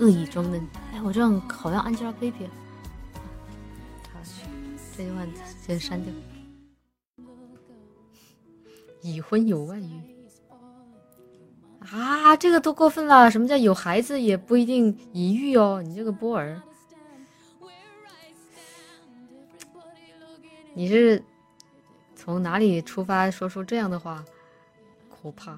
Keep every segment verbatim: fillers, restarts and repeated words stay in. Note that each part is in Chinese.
恶意装嫩。哎，我这样好像 Angelababy。这句话直接删掉。已婚有外遇啊，这个多过分了！什么叫有孩子也不一定已育哦？你这个波儿，你是从哪里出发说出这样的话？可怕！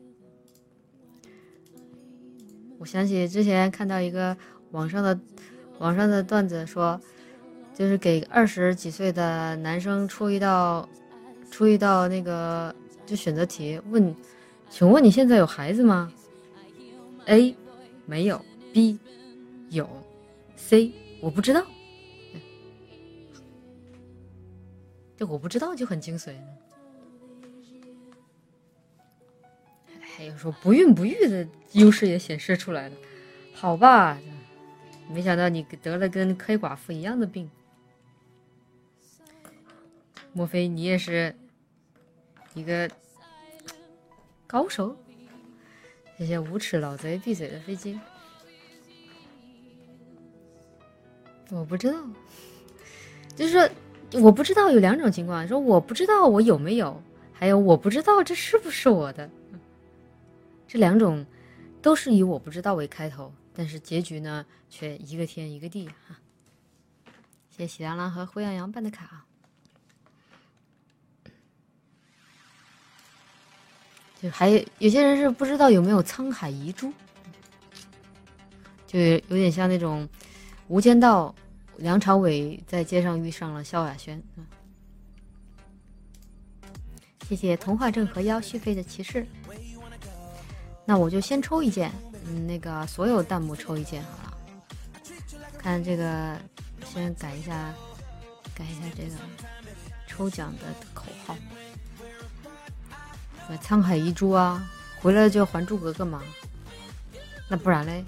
我想起之前看到一个网上的网上的段子说，就是给二十几岁的男生出一道出一道那个就选择题，问，请问你现在有孩子吗 ？A 没有 ，B 有 ，C 我不知道。这我不知道就很精髓。还有说不孕不育的优势也显示出来了，好吧？没想到你得了跟黑寡妇一样的病，莫非你也是一个高手？这些无耻老贼闭嘴的飞机，我不知道，就是说我不知道有两种情况，说我不知道我有没有，还有我不知道这是不是我的。这两种都是以我不知道为开头，但是结局呢却一个天一个地啊！谢谢喜羊羊和灰羊羊办的卡。就还有有些人是不知道有没有沧海遗珠，就有点像那种《无间道》，梁朝伟在街上遇上了萧亚轩。谢谢童话镇河妖续费的骑士。那我就先抽一件，嗯，那个所有弹幕抽一件好了。看这个，先改一下，改一下这个抽奖的口号。沧海遗珠啊，回来就还珠格格嘛，那不然嘞？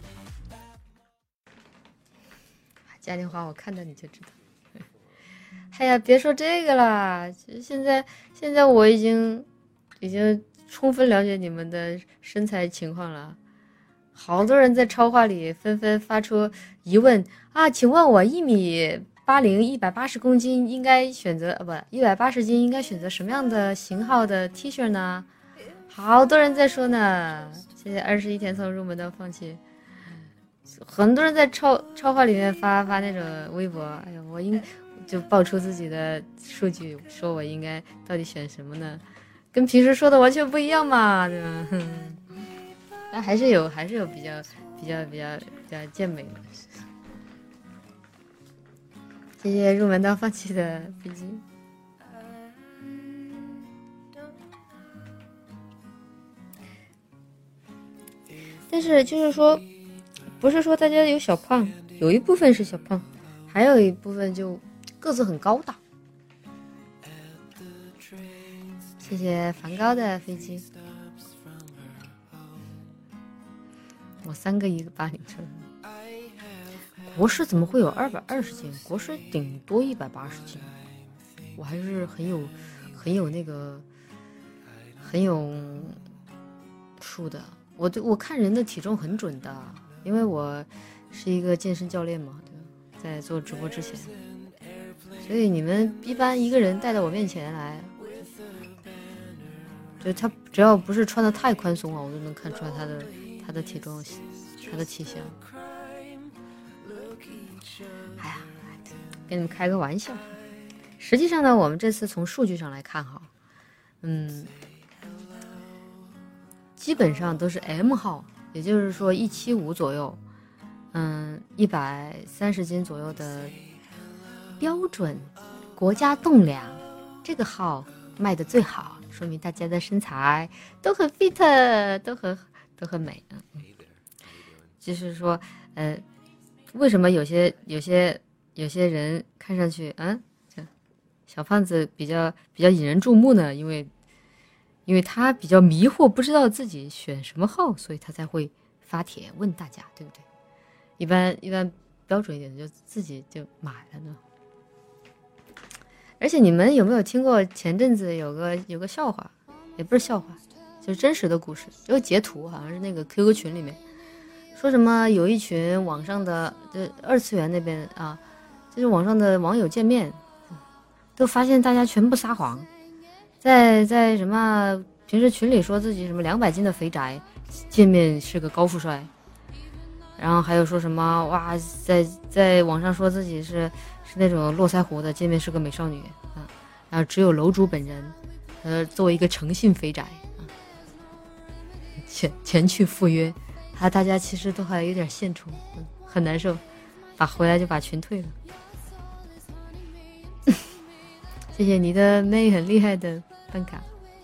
嘉年华，我看到你就知道。哎呀，别说这个啦，现在现在我已经已经。充分了解你们的身材情况了，好多人在超话里纷纷发出疑问啊！请问我一米八零，一百八十公斤，应该选择呃不一百八十斤，应该选择什么样的型号的 T 恤呢？好多人在说呢。谢谢二十一天送入门的放弃，很多人在超超话里面发发那种微博，哎呀，我应就爆出自己的数据，说我应该到底选什么呢？跟平时说的完全不一样嘛，对吧？但还是有，还是有比较、比较、比较、比较健美的。谢谢入门到放弃的飞机。但是就是说，不是说大家有小胖，有一部分是小胖，还有一部分就个子很高大。谢谢梵高的飞机，我三个一个八零车，国师怎么会有二百二十斤？国师顶多一百八十斤，我还是很有很有那个很有数的。我对我看人的体重很准的，因为我是一个健身教练嘛，对吧？在做直播之前，所以你们一般一个人带到我面前来。就他只要不是穿的太宽松了，我就能看出来他的他的体重，他的气象。哎呀，跟你们开个玩笑。实际上呢，我们这次从数据上来看哈，嗯，基本上都是 M 号，也就是说一七五左右，嗯，一百三十斤左右的标准国家栋梁这个号卖的最好。说明大家的身材都很 fit， 都很都很美啊。就是说，呃，为什么有些有些有些人看上去，嗯，小胖子比较比较引人注目呢？因为因为他比较迷惑，不知道自己选什么号，所以他才会发帖问大家，对不对？一般一般标准一点的就自己就买了呢。而且你们有没有听过前阵子有个有个笑话，也不是笑话，就是真实的故事，有个截图，好像是那个 Q Q 群里面说什么有一群网上的，就二次元那边啊，就是网上的网友见面，都发现大家全部撒谎，在在什么平时群里说自己什么两百斤的肥宅，见面是个高富帅，然后还有说什么哇，在在网上说自己是是那种络腮胡的，见面是个美少女啊，然后只有楼主本人，呃，作为一个诚信肥宅啊，前前去赴约，他大家其实都还有点献宠，嗯，很难受，把回来就把群退了。谢谢你的妹很厉害的办卡。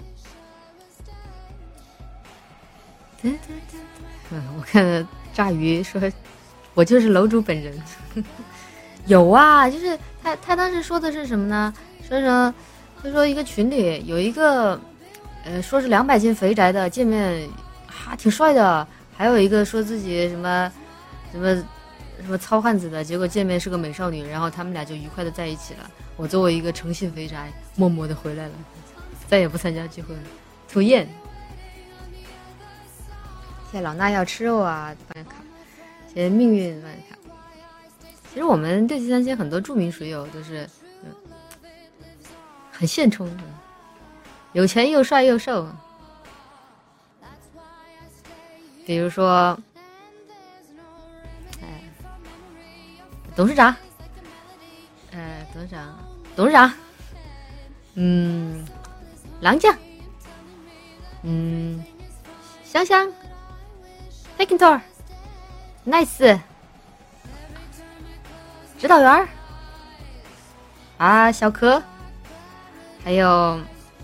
嗯，我看了炸鱼说，我就是楼主本人。有啊，就是他他当时说的是什么呢？说什他说一个群里有一个，呃，说是两百斤肥宅的见面，哈、啊，挺帅的。还有一个说自己什么什么什么糙汉子的，结果见面是个美少女，然后他们俩就愉快的在一起了。我作为一个诚信肥宅，默默的回来了，再也不参加聚会了，讨厌。谢谢老衲要吃肉啊，办卡。谢谢命运办卡。其实我们六七三千很多著名水友都是，嗯，很现充的，有钱又帅又瘦。比如说，哎，董事长，呃，董事长，董事长，嗯，狼将，嗯，香香 ，Hector，Nice， 指导员啊，小柯，还有，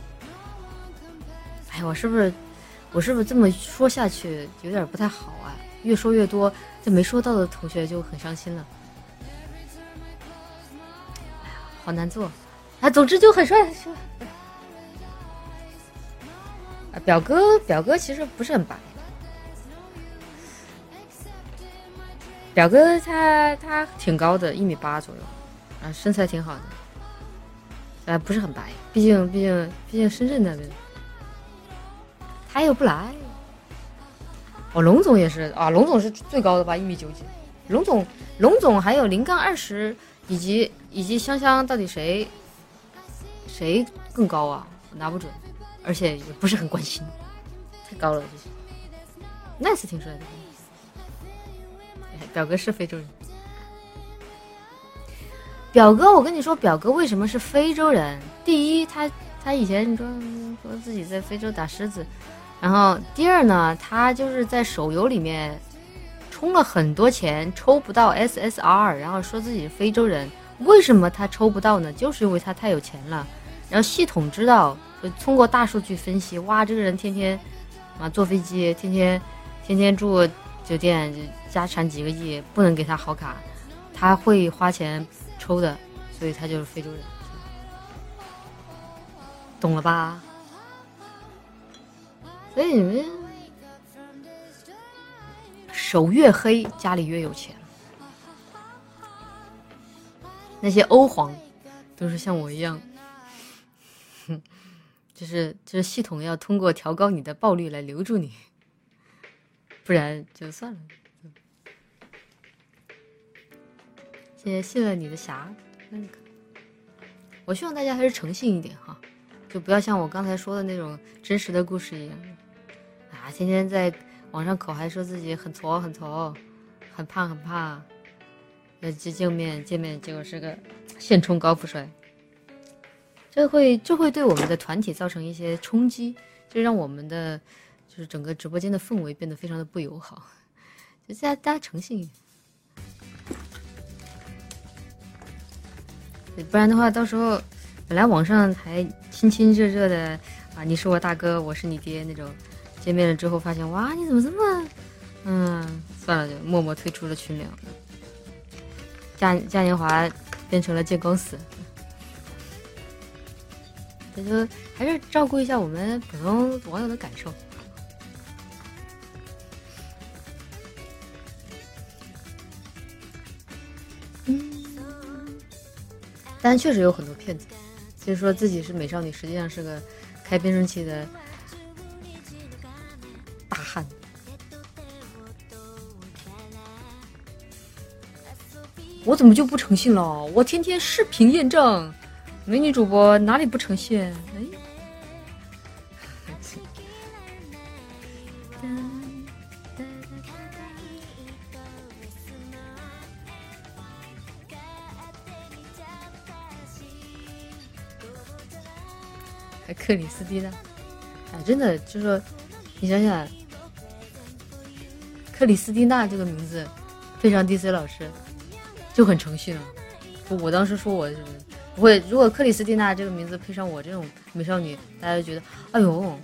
哎，我是不是？我是不是这么说下去有点不太好啊？越说越多，这没说到的同学就很伤心了。哎呀，好难做啊！总之就很帅，是吧？啊，表哥，表哥其实不是很白。表哥他他挺高的，一米八左右，啊，身材挺好的，啊，不是很白，毕竟毕竟毕竟深圳那边。他又不来，哦，龙总也是啊，龙总是最高的吧，一米九几。龙总，龙总还有零杠二十，以及以及香香，到底谁谁更高啊？我拿不准，而且也不是很关心，太高了这些。Nice 挺帅的，表哥是非洲人。表哥，我跟你说，表哥为什么是非洲人？第一，他他以前说说自己在非洲打狮子。然后第二呢，他就是在手游里面充了很多钱，抽不到 S S R， 然后说自己是非洲人。为什么他抽不到呢？就是因为他太有钱了。然后系统知道，就通过大数据分析，哇，这个人天天啊坐飞机，天天天天住酒店，家产几个亿，不能给他好卡，他会花钱抽的，所以他就是非洲人，懂了吧？所以你们手越黑，家里越有钱。那些欧皇都是像我一样，就是就是系统要通过调高你的报率来留住你，不然就算了。谢谢信了你的侠，我希望大家还是诚信一点哈，就不要像我刚才说的那种真实的故事一样。啊，天天在网上口还说自己很矬很矬，很胖很胖，呃，见面见面结果是个现充高富帅，这会这会对我们的团体造成一些冲击，就让我们的就是整个直播间的氛围变得非常的不友好，就大家大家诚信一点，不然的话到时候本来网上还亲亲热热的啊，你是我大哥，我是你爹那种。见面了之后发现，哇，你怎么这么……嗯，算了，就默默退出了群聊。嘉嘉年华变成了见光死，这就还是照顾一下我们普通网友的感受。嗯，但确实有很多骗子，就是说自己是美少女，实际上是个开变声器的大汉。 我怎么就不诚信了？我天天视频验证，美女主播哪里不诚信？哎，还克里斯蒂娜，哎，真的就是说，你想想，克里斯蒂娜这个名字配上 D C 老师。就很诚信了。我当时说我不会，如果克里斯蒂娜这个名字配上我这种美少女，大家就觉得哎呦。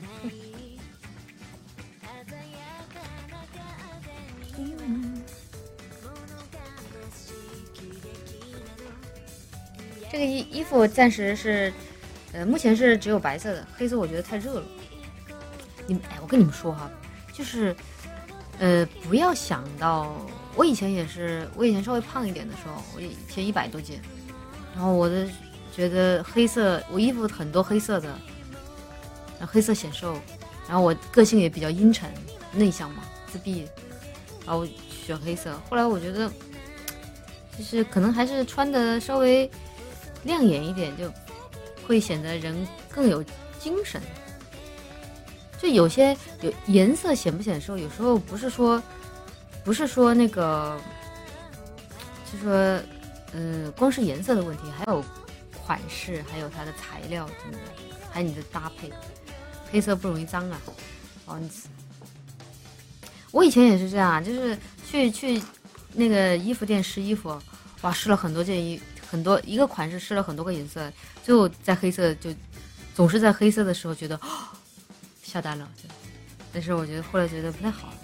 这个衣衣服暂时是，呃，目前是只有白色的，黑色我觉得太热了。你们哎，我跟你们说哈，就是，呃，不要想到。我以前也是，我以前稍微胖一点的时候，我以前一百多斤，然后我的觉得黑色，我衣服很多黑色的，然后黑色显瘦，然后我个性也比较阴沉内向嘛，自闭，然后选黑色。后来我觉得，就是可能还是穿的稍微亮眼一点，就会显得人更有精神。就有些有颜色显不显瘦，有时候不是说。不是说那个，就说，呃，光是颜色的问题，还有款式，还有它的材料，真的，还有你的搭配。黑色不容易脏啊，哦，我以前也是这样，就是去去那个衣服店试衣服，哇，试了很多件衣，很多一个款式试了很多个颜色，最后在黑色就总是在黑色的时候觉得、哦、下单了，但是我觉得后来觉得不太好。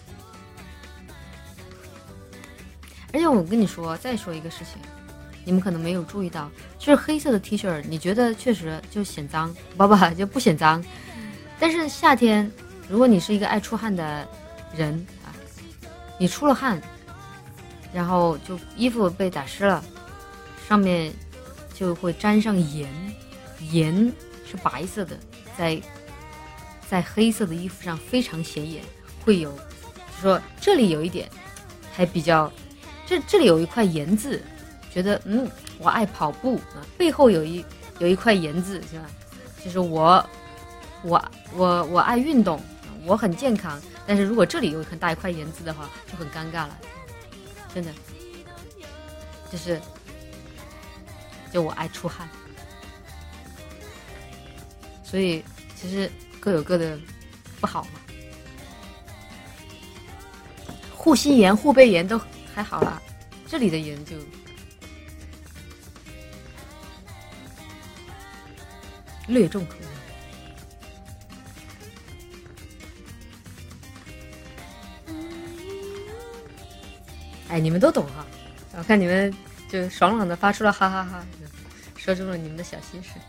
而且我跟你说，再说一个事情，你们可能没有注意到，就是黑色的 T 恤，你觉得确实就显脏，不不就不显脏。但是夏天，如果你是一个爱出汗的人啊，你出了汗，然后就衣服被打湿了，上面就会沾上盐，盐是白色的，在在黑色的衣服上非常显眼，会有，就说这里有一点，还比较。这这里有一块盐字，觉得嗯，我爱跑步啊，背后有一有一块盐字是吧？就是我我我我爱运动，我很健康。但是如果这里有很大一块盐字的话，就很尴尬了，真的。就是就我爱出汗，所以其实各有各的不好嘛。护心盐、护背盐都。还好啦，这里的盐就略重口味。哎，你们都懂哈，我看你们就爽朗的发出了哈哈哈，说出了你们的小心事。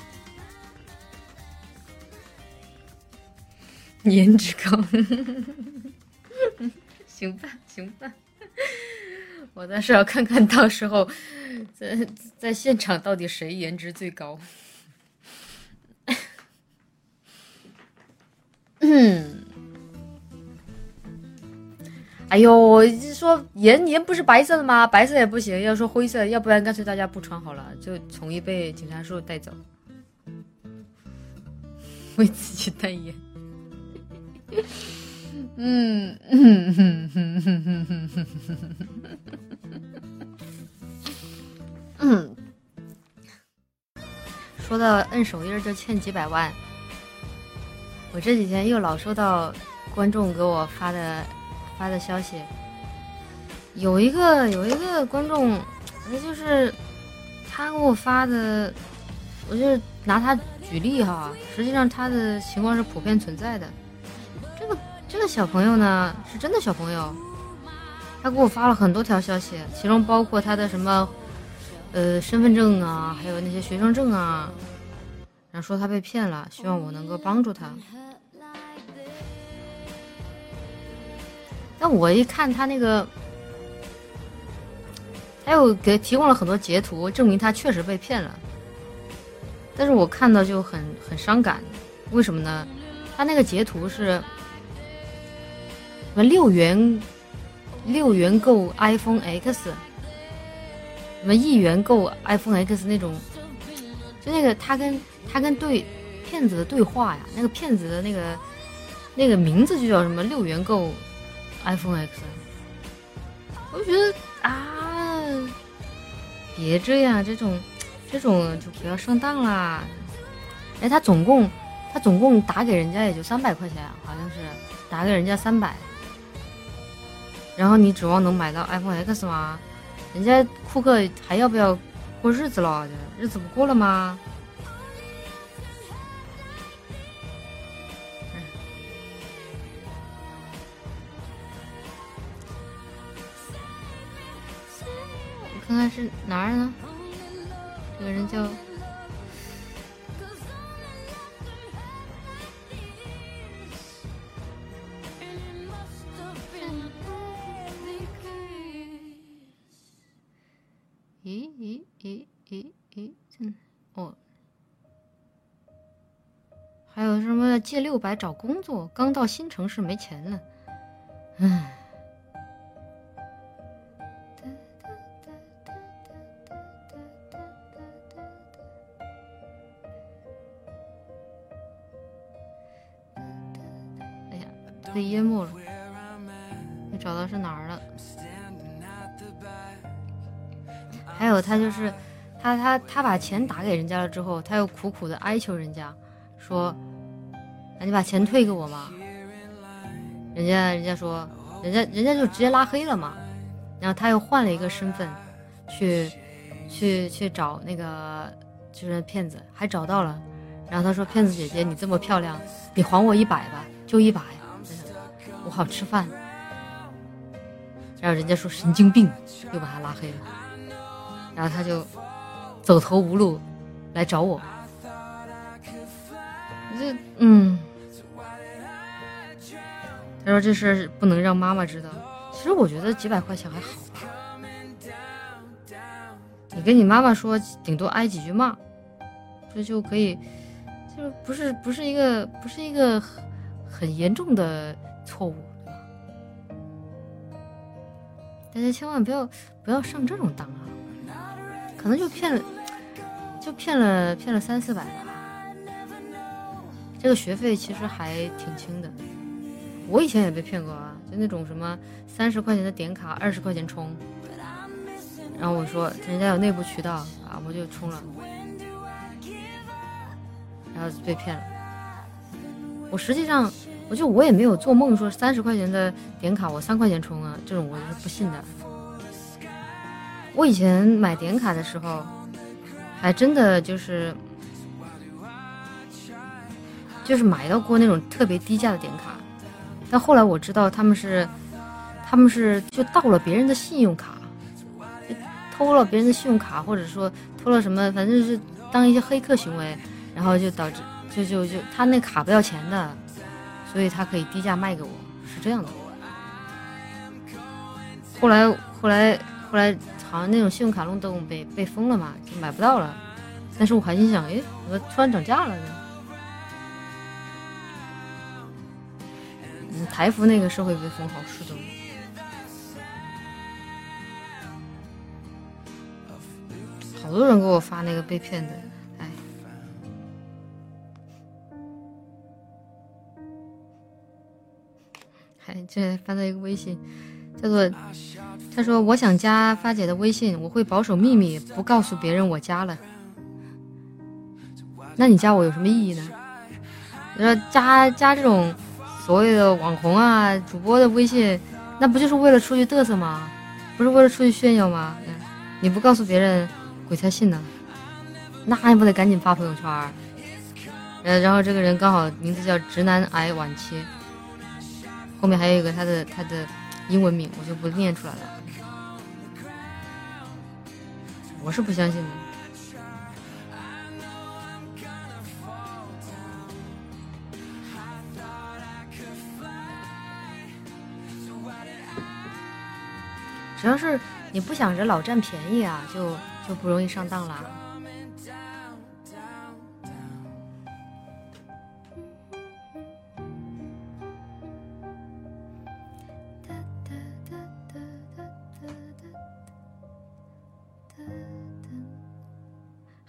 颜值高，行吧，行吧。我倒是要看看到时候在在现场到底谁颜值最高。嗯，哎呦，说盐盐不是白色的吗？白色也不行，要说灰色，要不然干脆大家不穿好了，就从一被警察叔带走，为自己代言。嗯嗯嗯嗯嗯嗯嗯，说到摁手印就欠几百万，我这几天又老收到观众给我发的发的消息，有一个有一个观众，那就是他给我发的，我就拿他举例哈，实际上他的情况是普遍存在的。这个这个小朋友呢，是真的小朋友，他给我发了很多条消息，其中包括他的什么呃身份证啊，还有那些学生证啊，然后说他被骗了，希望我能够帮助他。但我一看他那个，他又给提供了很多截图，证明他确实被骗了。但是我看到就很很伤感，为什么呢？他那个截图是六元六元购 iPhone X， 什么一元购 iPhone X 那种，就那个他跟他跟对骗子的对话呀，那个骗子的那个那个名字就叫什么六元购 iPhone X， 我就觉得啊，别这样，这种这种就不要上当啦。哎，他总共他总共打给人家也就三百块钱，好像是打给人家三百，然后你指望能买到 iPhone X 吗？人家库克还要不要过日子了？日子不过了吗？我看看是哪儿呢？这个人叫咦咦咦咦咦，嗯，哦，还有什么借六百找工作，刚到新城市没钱了，唉。哎呀，被淹没了，没找到是哪儿了。还有他就是他他他把钱打给人家了之后，他又苦苦的哀求人家说，那你把钱退给我嘛。人家人家说人家人家就直接拉黑了嘛。然后他又换了一个身份去去去找那个就是骗子，还找到了。然后他说，骗子姐姐你这么漂亮，你还我一百吧，就一百呀，我好吃饭。然后人家说神经病，又把他拉黑了。然后他就走投无路来找我，这嗯，他说这事不能让妈妈知道。其实我觉得几百块钱还好吧，你跟你妈妈说，顶多挨几句骂，这就可以，就是不是不是一个不是一个很很严重的错误，对吧？大家千万不要不要上这种当啊！可能就骗了，就骗了骗了三四百吧。这个学费其实还挺轻的，我以前也被骗过啊，就那种什么三十块钱的点卡，二十块钱充。然后我说人家有内部渠道啊，我就充了，然后被骗了。我实际上，我就我也没有做梦说三十块钱的点卡我三块钱充啊，这种我是不信的。我以前买点卡的时候，还真的就是就是买到过那种特别低价的点卡，但后来我知道他们是他们是就盗了别人的信用卡，就偷了别人的信用卡，或者说偷了什么，反正是当一些黑客行为，然后就导致就就就他那卡不要钱的，所以他可以低价卖给我，是这样的。后来后来后来好像那种信用卡漏洞被被封了嘛，就买不到了。但是我还心想，哎，怎么突然涨价了呢？嗯，台服那个是会被封，好是的。好多人给我发那个被骗的，哎。还这发到一个微信，叫做他说我想加发姐的微信，我会保守秘密，不告诉别人我加了。那你加我有什么意义呢？你说加加这种所谓的网红啊主播的微信，那不就是为了出去嘚瑟吗？不是为了出去炫耀吗？你不告诉别人鬼才信呢，那还不得赶紧发朋友圈。呃，然后这个人刚好名字叫直男癌晚期，后面还有一个他的他的英文名，我就不念出来了。我是不相信的。只要是你不想着老占便宜啊，就就不容易上当啦。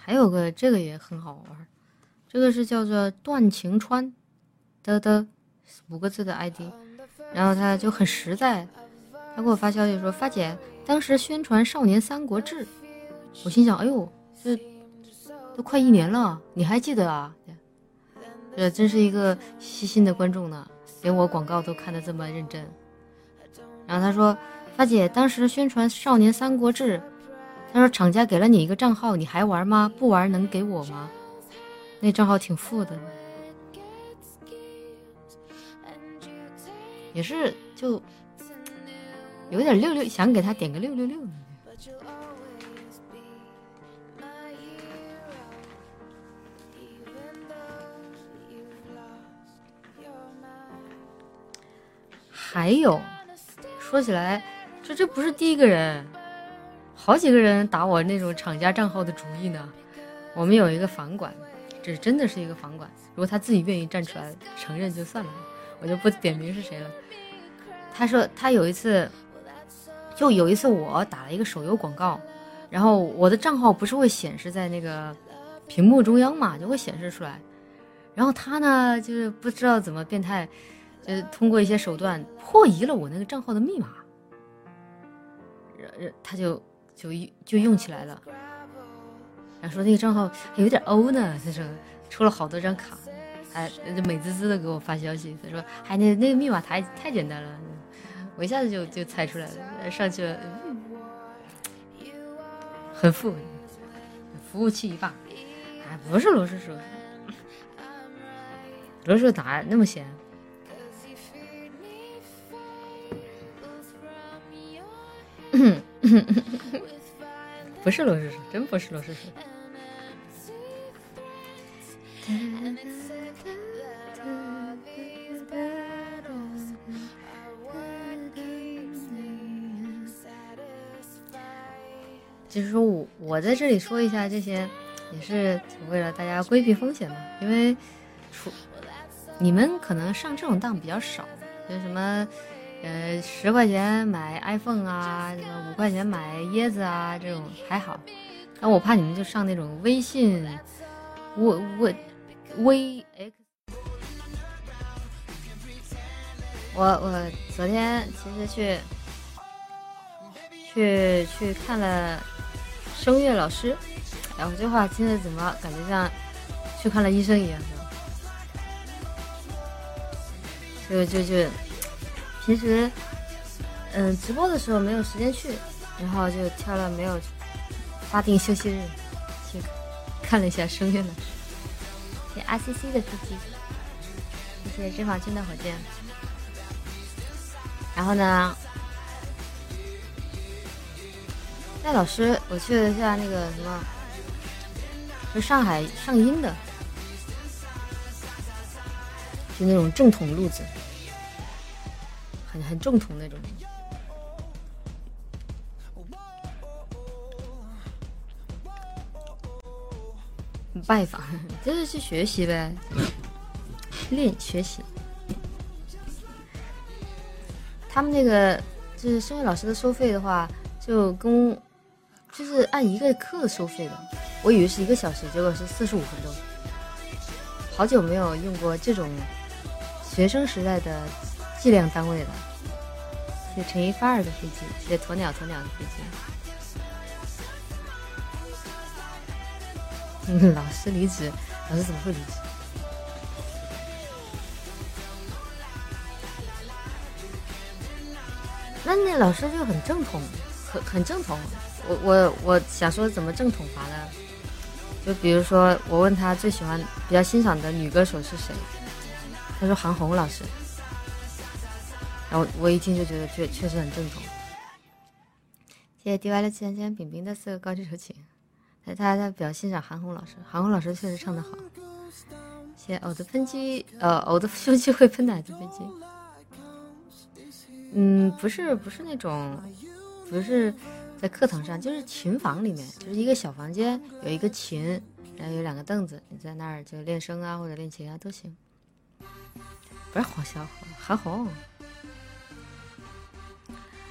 还有个这个也很好玩，这个是叫做段晴川的的五个字的 I D， 然后他就很实在，他给我发消息说：“发姐，当时宣传《少年三国志》，我心想，哎呦，这都快一年了，你还记得啊？这真是一个细心的观众呢，连我广告都看得这么认真。”然后他说：“发姐，当时宣传《少年三国志》，他说厂家给了你一个账号，你还玩吗？不玩能给我吗？那账号挺富的。”也是就有点六六，想给他点个六六六。还有说起来，这这不是第一个人，好几个人打我那种厂家账号的主意呢。我们有一个房管，这真的是一个房管，如果他自己愿意站出来承认就算了，我就不点名是谁了。他说他有一次就有一次我打了一个手游广告，然后我的账号不是会显示在那个屏幕中央嘛，就会显示出来，然后他呢就是不知道怎么变态，就是通过一些手段破译了我那个账号的密码，他就就就用起来了，然后说那个账号有点欧呢，他说出了好多张卡，还美滋滋的给我发消息，他说还那那个密码太太简单了，我一下子就就猜出来了，上去了，嗯、很富，服务器一霸，哎，不是罗叔叔，罗叔哪那么闲？不是罗叔叔，真不是罗叔叔。就是说我我在这里说一下这些，也是为了大家规避风险嘛。因为除你们可能上这种当比较少，就是什么呃十块钱买 iPhone 啊，这个五块钱买椰子啊，这种还好。但我怕你们就上那种微信微微微 X。我我昨天其实去去去看了声乐老师，哎，我这话听着怎么感觉像去看了医生一样？就就就平时嗯直播的时候没有时间去，然后就挑了没有法定休息日去看了一下声乐老师。谢谢 R C C 的飞机，谢谢脂肪君的火箭。然后呢，那老师我去了一下那个什么，就上海上音的，就那种正统路子，很很正统那种。拜访就是去学习呗，练学习。他们那个就是声乐老师的收费的话，就跟就是按一个课收费的，我以为是一个小时，结果是四十五分钟。好久没有用过这种学生时代的计量单位了。谢谢陈一发儿的飞机，谢谢鸵鸟鸵鸟的飞机。嗯，老师离职，老师怎么会离职？那那老师就很正统，很很正统。我我我想说怎么正统法呢？就比如说我问他最喜欢、比较欣赏的女歌手是谁，他说韩红老师。然后我一听就觉得确确实很正统。谢谢 D Y 的七千千饼饼的四个高级手请。他他他比较欣赏韩红老师，韩红老师确实唱得好。谢谢偶的喷机，呃，偶的胸肌会喷奶的飞机。嗯，不是不是那种，不是在课堂上，就是琴房里面，就是一个小房间，有一个琴，然后有两个凳子，你在那儿就练声啊或者练琴啊都行。不是黄小韩红。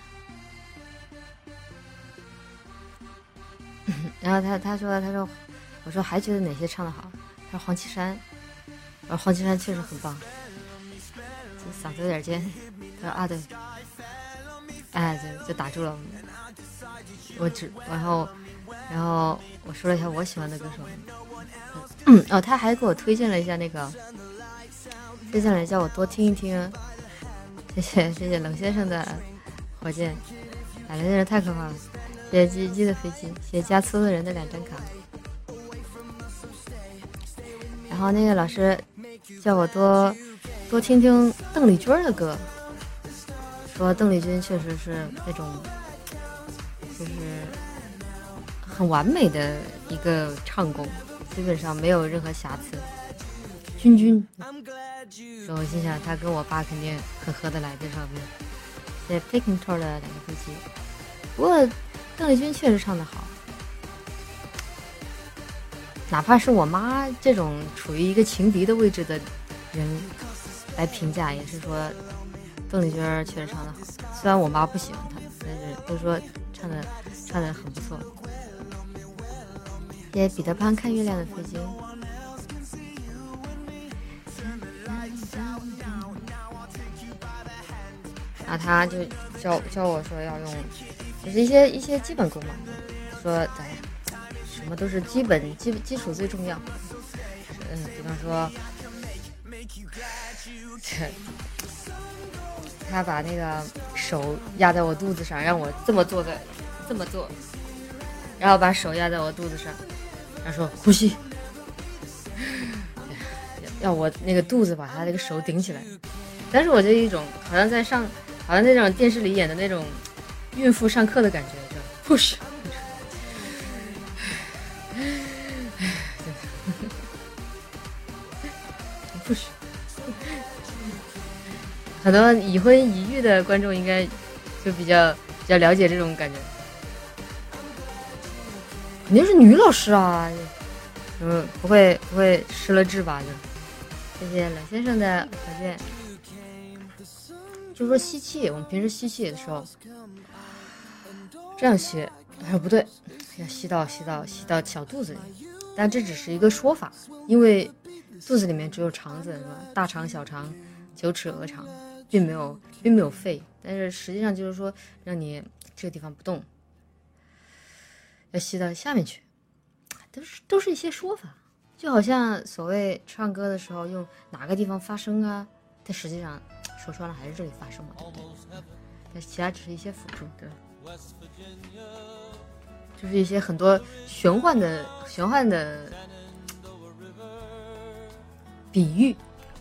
然后他他说他说我说还觉得哪些唱得好？他说黄绮珊，我说黄绮珊确实很棒，这嗓子有点尖。他说啊对，哎就就打住了。我只然后然后我说了一下我喜欢的歌手，嗯哦，他还给我推荐了一下那个，推荐了叫我多听一听。谢谢谢谢冷先生的火箭，哎，冷先生太可怕了。谢谢鸡鸡的飞机，谢谢加粗的人的两张卡。然后那个老师叫我多多听听邓丽君的歌，说邓丽君确实是那种就是很完美的一个唱功，基本上没有任何瑕疵。君君，所以我心想他跟我爸肯定很合得来这上面。谢谢 Picking Tour 的两个飞机。不过邓丽君确实唱得好，哪怕是我妈这种处于一个情敌的位置的人来评价，也是说邓丽君确实唱得好。虽然我妈不喜欢她，但是都说唱的唱的很不错。谢谢彼得潘看月亮的飞机。然后他就教教我说要用，就是一些一些基本功嘛，说哎呀，什么都是基本基基础最重要。嗯，比方说，他把那个手压在我肚子上，让我这么做的，这么做，然后把手压在我肚子上，然后说呼吸，要我那个肚子把他那个手顶起来。但是我就一种好像在上。好像那种电视里演的那种孕妇上课的感觉，就 push， push。很多已婚已育的观众应该就比较比较了解这种感觉。肯定是女老师啊，嗯，不会不会失了智吧？就谢谢冷先生的火箭。就说吸气，我们平时吸气的时候这样吸，哎不对，要吸到吸到吸到小肚子里，但这只是一个说法，因为肚子里面只有肠子，是吧？大肠、小肠、九齿鹅肠，并没有并没有肺，但是实际上就是说让你这个地方不动，要吸到下面去，都是都是一些说法，就好像所谓唱歌的时候用哪个地方发声啊，但实际上。说穿了还是这里发生嘛，对不对？但其他只是一些辅助，对吧？就是一些很多玄幻的玄幻的比喻。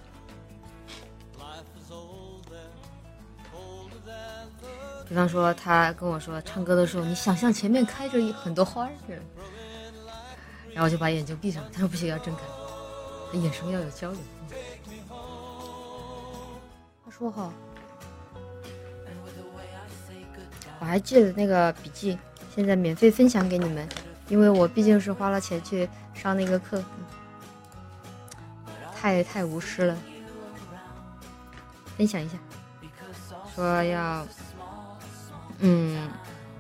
比方说，他跟我说，唱歌的时候，你想象前面开着很多花儿，然后我就把眼睛闭上，他说不行，要睁开，眼神要有交流。说好，我还记得那个笔记，现在免费分享给你们，因为我毕竟是花了钱去上那个课，太太无私了。分享一下，说要，嗯，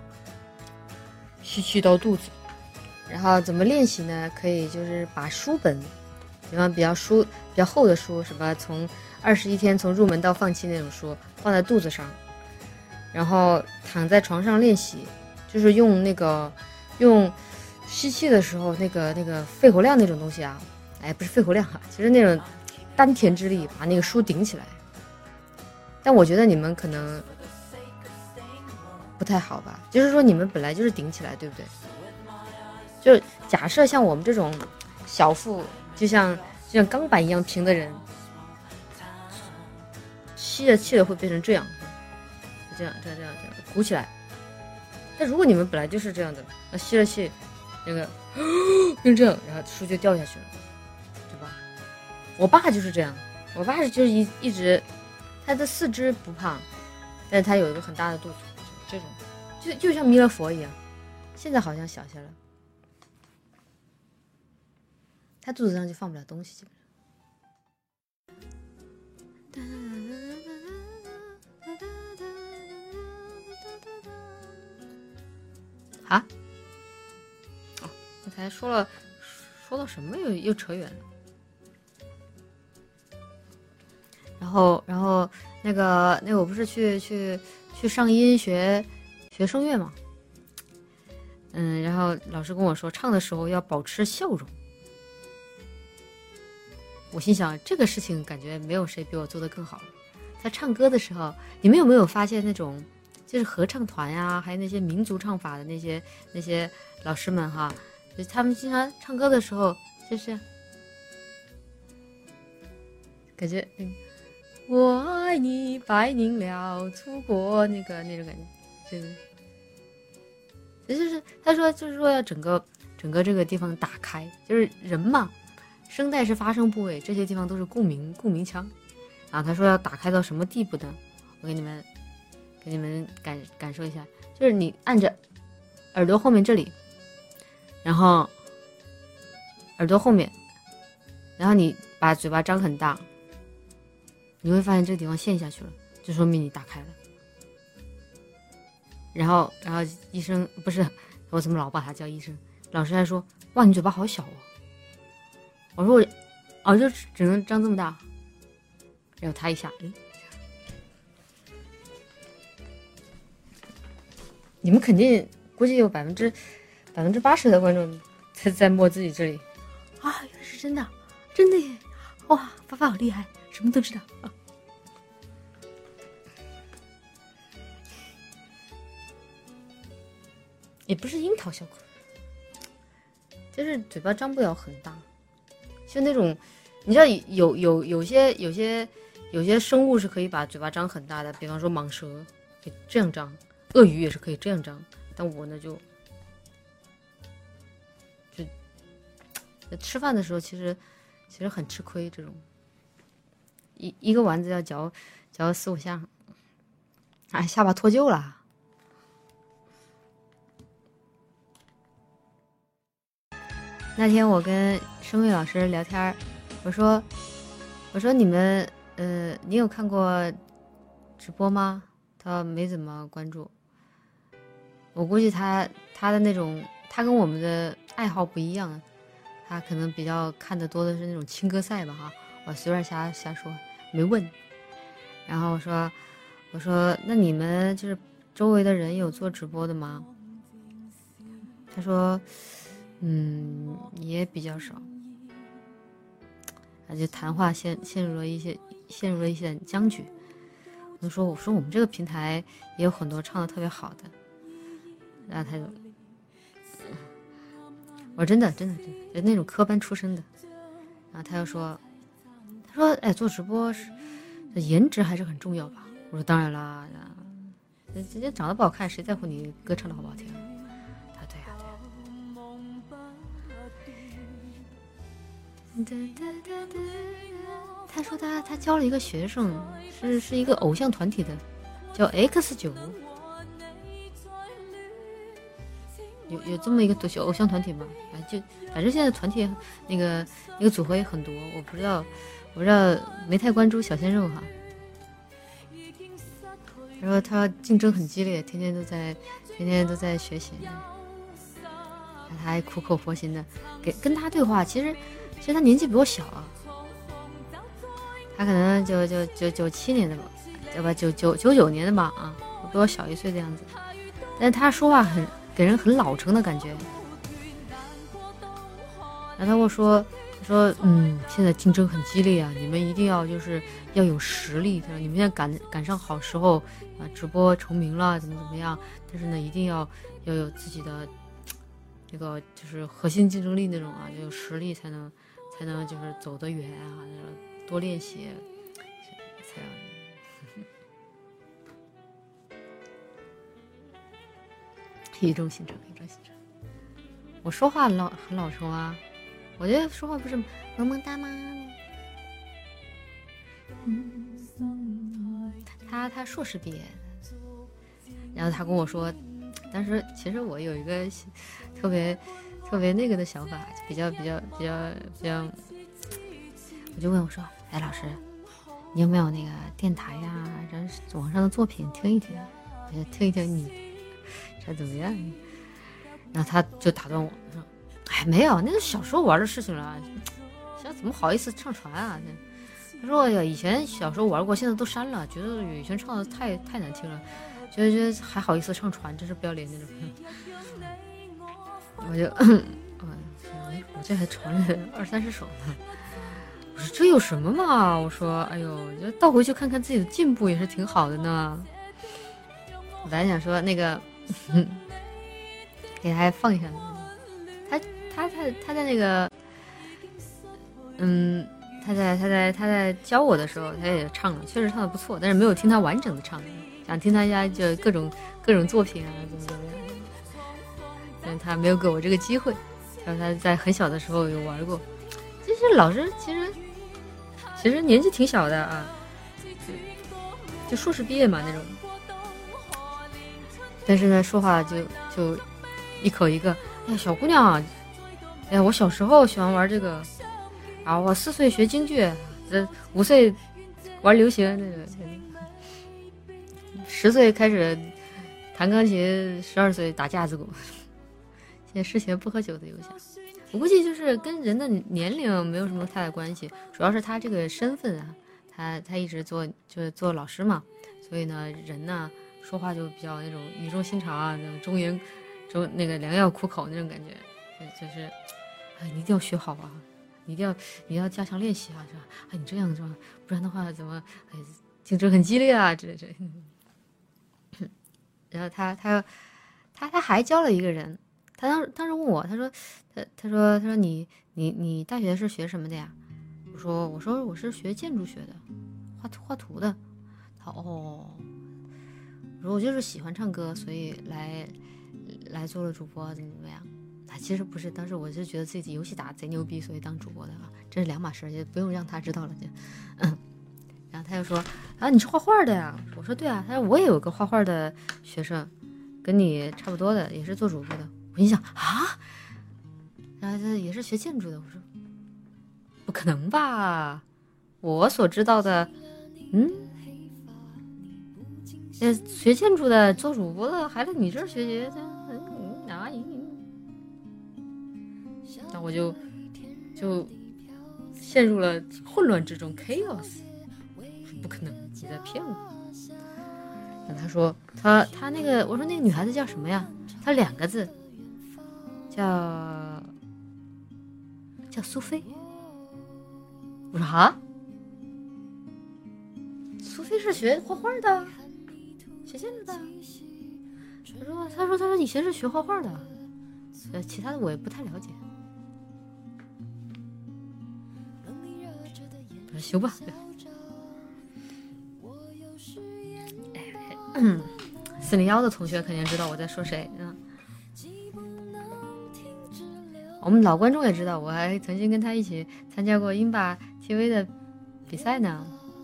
吸气到肚子，然后怎么练习呢？可以就是把书本，比方比较书比较厚的书，什么从二十一天从入门到放弃那种书，放在肚子上，然后躺在床上练习，就是用那个用吸气的时候那个那个肺活量那种东西啊，哎，不是肺活量啊，其实那种丹田之力把那个书顶起来。但我觉得你们可能不太好吧，就是说你们本来就是顶起来，对不对？就假设像我们这种小腹就像就像钢板一样平的人，吸着气的会变成这样，这样这样这样这样鼓起来。但如果你们本来就是这样的，那吸了气，那个变成这样，然后书就掉下去了，对吧？我爸就是这样，我爸是就是一一直，他的四肢不胖，但是他有一个很大的肚子，这种就就像弥勒佛一样，现在好像小些了，他肚子上就放不了东西，基本上。啊，哦，刚才说了说到什么又又扯远了。然后，然后那个那个，我不是去去去上音学学声乐嘛，嗯，然后老师跟我说，唱的时候要保持笑容。我心想，这个事情感觉没有谁比我做得更好了。在唱歌的时候，你们有没有发现那种，就是合唱团呀，还有那些民族唱法的那些那些老师们哈，就他们经常唱歌的时候，就是感觉嗯。我爱你，拜您了，祖国，那个那种感觉，对对，也就是他说，就是说要整个整个这个地方打开，就是人嘛，声带是发声部位，这些地方都是共鸣共鸣腔啊。他说要打开到什么地步呢？我给你们给你们感感受一下，就是你按着耳朵后面这里，然后耳朵后面，然后你把嘴巴张很大。你会发现这个地方陷下去了，就说明你打开了。然后，然后医生不是我怎么老把他叫医生？老师还说：“哇，你嘴巴好小哦。”我说我：“我、哦、就只能张这么大。”然后他一下，嗯，你们肯定估计有百分之百分之八十的观众在在摸自己这里啊，原来是真的，真的耶！哇，发发好厉害。什么都知道啊，也不是樱桃效果，就是嘴巴张不了很大，就那种，你知道有有有些有些有些生物是可以把嘴巴张很大的，比方说蟒蛇可以这样张，鳄鱼也是可以这样张，但我呢就就吃饭的时候其实其实很吃亏这种。一一个丸子要嚼嚼四五下，哎，下巴脱臼了。那天我跟声乐老师聊天，我说我说你们呃，你有看过直播吗？他没怎么关注。我估计他他的那种，他跟我们的爱好不一样，他可能比较看得多的是那种青歌赛吧哈。我随便瞎瞎说。没问，然后我说我说那你们就是周围的人有做直播的吗？他说嗯也比较少，就谈话陷陷入了一些陷入了一些僵局。我就说我说我们这个平台也有很多唱的特别好的，然后他就我说真的真的真的就那种科班出身的，然后他又说。他说：“哎，做直播是颜值还是很重要吧？”我说：“当然啦，直接长得不好看，谁在乎你歌唱的好不好听？”他说：“对呀、啊，对、啊。”他说他他教了一个学生，是是一个偶像团体的，叫 X 九，有有这么一个小偶像团体吗？哎，就反正现在团体那个那个组合也很多，我不知道。我不知道没太关注小鲜肉哈，然后他竞争很激烈，天天都在天天都在学习，他还苦口婆心的给跟他对话。其实其实他年纪比我小啊，他可能就就九九七年的吧，对吧？九九九九年的吧啊，比我小一岁的样子，但是他说话很给人很老成的感觉。然后他跟我说。说嗯，现在竞争很激烈啊，你们一定要就是要有实力，你们现在赶赶上好时候啊，直播成名了，怎么怎么样？但是呢，一定要要有自己的这个就是核心竞争力那种啊，就有实力才能才能就是走得远啊，多练习才要语重心长，语重心长。我说话老很老成啊。我觉得说话不是萌萌哒吗？嗯，他他硕士毕业，然后他跟我说，当时其实我有一个特别特别那个的想法，比较比较比较比较，我就问我说：“哎，老师，你有没有那个电台呀，然后网上的作品听一听，我就听一听你这怎么样？”然后他就打断我说。 哎，没有，那是小时候玩的事情了，现在怎么好意思上传啊？他说呀，以前小时候玩过，现在都删了，觉得以前唱的太太难听了，觉得觉得还好意思上传，真是不要脸那种。我就，我我这还传了二三十首呢。我说这有什么嘛？我说，哎呦，我觉得倒回去看看自己的进步也是挺好的呢。我本来想说那个，给他放一下呢。他他他他在那个，嗯，他在他在他在教我的时候，他也唱了，确实唱的不错，但是没有听他完整的唱，想听他家就各种各种作品啊，怎么怎么样。但他没有给我这个机会。他说他在很小的时候有玩过。其实老师其实其实年纪挺小的啊，就就硕士毕业嘛那种。但是呢，说话就就一口一个，哎呀，小姑娘，哎呀，我小时候喜欢玩这个，啊，我四岁学京剧，这五岁玩流行，那个十岁开始弹钢琴，十二岁打架子鼓。现在事前不喝酒的邮箱，我估计就是跟人的年龄没有什么太大关系，主要是他这个身份啊，他他一直做就是做老师嘛，所以呢，人呢说话就比较那种语重心长啊，那种中言中那个良药苦口那种感觉，就就是，哎，你一定要学好啊，你一定要你要加强练习啊，是吧？哎，你这样是吧？不然的话怎么哎竞争很激烈啊之类之类。然后他他他他还教了一个人。他当当时问我，他说，他他说他说你你你大学是学什么的呀？我说我说我是学建筑学的，画图画图的。他哦，我说我就是喜欢唱歌，所以来来做了主播，怎么怎么样？他其实不是，当时我就觉得自己游戏打贼牛逼，所以当主播的啊，这是两码事，就不用让他知道了就。嗯，然后他就说啊，你是画画的呀？我说对啊。他说我也有个画画的学生，跟你差不多的，也是做主播的。我心想啊，然后他也是学建筑的。我说不可能吧？我所知道的，嗯，呃，学建筑的做主播的还在你这儿学习的，嗯，哪里？那我就就陷入了混乱之中 ，chaos。不可能，你在骗我。那他说他他那个，我说那个女孩子叫什么呀？她两个字。叫叫苏菲。我说啊，苏菲是学画画的，学建筑的。他说他说他说以前是学画画的，呃，其他的我也不太了解。我说行吧。嗯，四零幺的同学肯定知道我在说谁啊。我们老观众也知道，我还曾经跟他一起参加过英霸 T V 的比赛呢。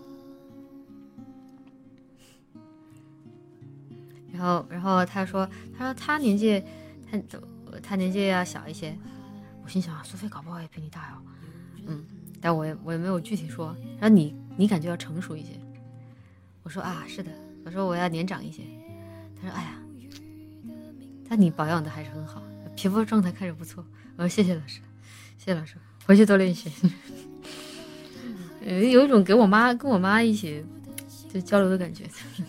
然后，然后他说，他说他年纪，他他年纪要小一些。我心想，苏菲搞不好也比你大哟。嗯，但我也我也没有具体说。然后你你感觉要成熟一些。我说啊，是的。我说我要年长一些。他说，哎呀，但你保养的还是很好，皮肤状态看着不错。我说谢谢老师，谢谢老师，回去多练习。有一种给我妈跟我妈一起就交流的感觉。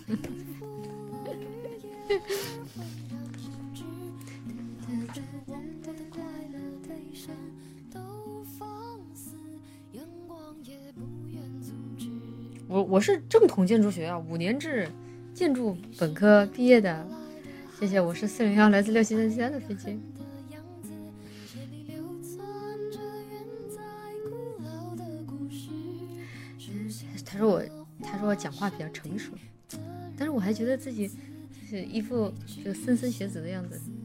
我我是正统建筑学啊，五年制建筑本科毕业的。谢谢，我是四零幺来自六七三七三的飞机。他说我，他说我讲话比较成熟，但是我还觉得自己就是一副就莘莘学子的样子。